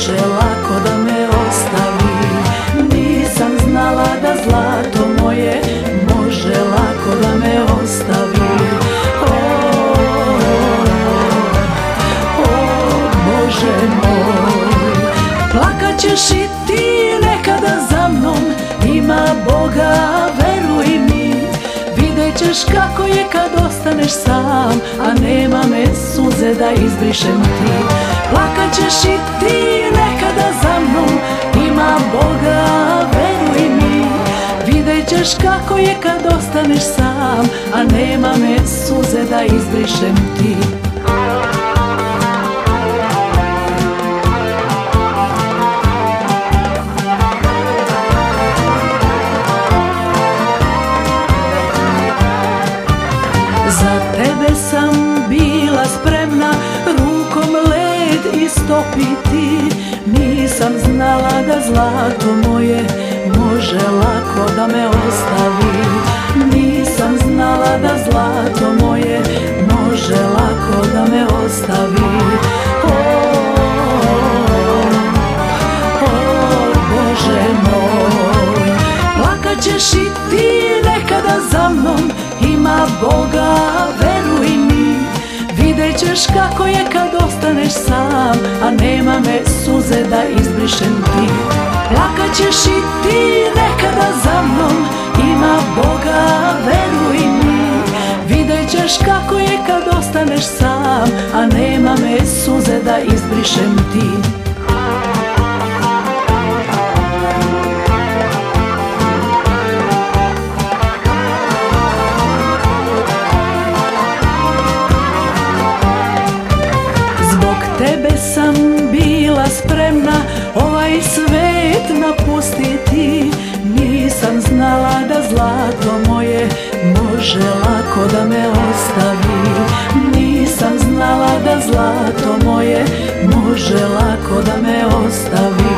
može lako da me ostavi. Nisam znala da zlato moje može lako da me ostavi. Bože moj, plakat ćeš i ti nekada za mnom, ima Boga, veruj mi. Vidjet ćeš kako je kad ostaneš sam, a nema me suze da izbrišem ti. Plakat ćeš i ti nekada za mnom, ima Boga, veruj mi. Vidjet ćeš kako je kad ostaneš sam, a nema me suze da izbrišem ti. Za tebe sam bila spremna rukom led istopiti. Nisam znala da zlato moje može lako da me ostavi. Nisam znala da zlato moje može lako da me ostavi. Bože moj, plakat ćeš i ti nekada za mnom, ima Boga, veruj mi. Vidjet ćeš kako je kad ostaneš sam, a nema me suze da izbrišem ti. Plakat ćeš i ti nekada za mnom, ima Boga, veruj mi. Vidjet ćeš kako je kad ostaneš sam, a nema me suze da izbrišem ti. Tebe sam bila spremna ovaj svet napustiti. Nisam znala da zlato moje može lako da me ostavi. Nisam znala da zlato moje može lako da me ostavi.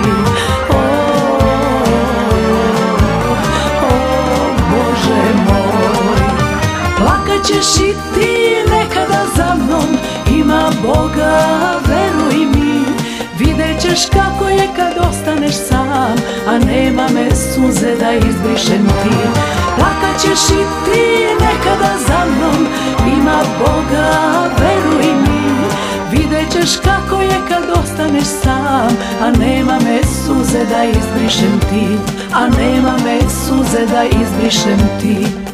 Bože moj, plakat ćeš i ti nekada za mnom, ima Boga, veruj mi. Vidjet ćeš kako je kad ostaneš sam, a nema me suze da izbrišem ti. Plakat ćeš i ti nekada za mnom, ima Boga, veruj mi. Vidjet ćeš kako je kad ostaneš sam, a nema me suze da izbrišem ti. A nema me suze da izbrišem ti.